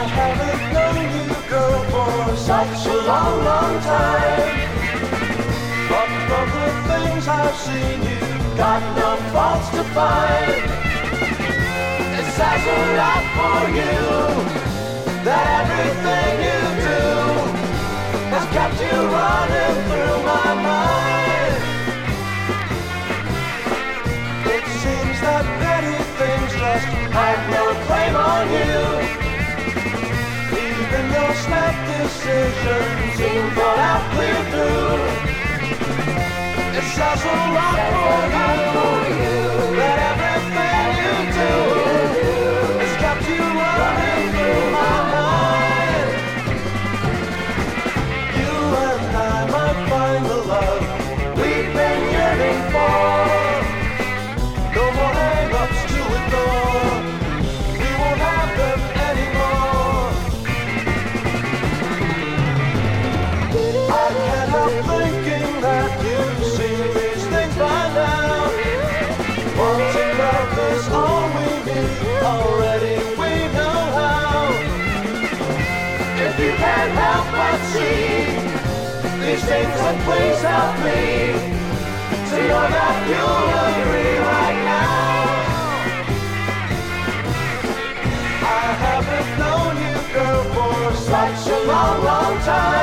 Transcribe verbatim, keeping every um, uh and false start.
haven't known you, girl, for such a long, long time. But from the things I've seen, you've got no faults to find. It says a lot for you, that everything you do has kept you running through my mind. It seems that many things just have no claim on you. Even your snap decisions seem thought out clear through. It says a lot for you, that everything you do has kept you running through my mind. You and I might find the love we've been yearning for. No more hang-ups to ignore, we won't have them anymore. I can't help thinking that you've seen these things by now. Wanting love is all we need, already we know how. If you can't help but see these things, then please help me to know that you'll agree right now. I haven't known you, girl, for such a long, long time.